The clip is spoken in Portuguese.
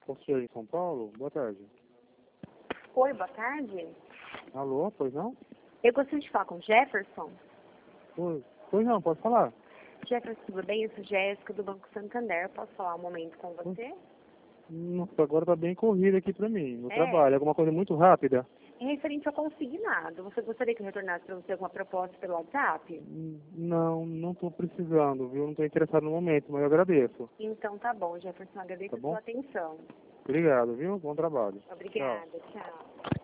Conselheiro em São Paulo? Boa tarde. Oi, boa tarde. Alô, pois não? Eu gostaria de falar com o Jefferson. Pois não, pode falar. Jefferson, tudo bem? Eu sou Jéssica do Banco Santander. Posso falar um momento com você? Nossa, agora tá bem corrido aqui pra mim, no É. trabalho. Alguma coisa muito rápida? É referente ao consignado. Você gostaria que eu retornasse para você alguma proposta pelo WhatsApp? Não tô precisando, viu? Não tô interessado no momento, mas eu agradeço. Então tá bom, Jefferson. Agradeço Tá a bom? sua atenção. Obrigado, viu? Bom trabalho. Obrigada. Tchau.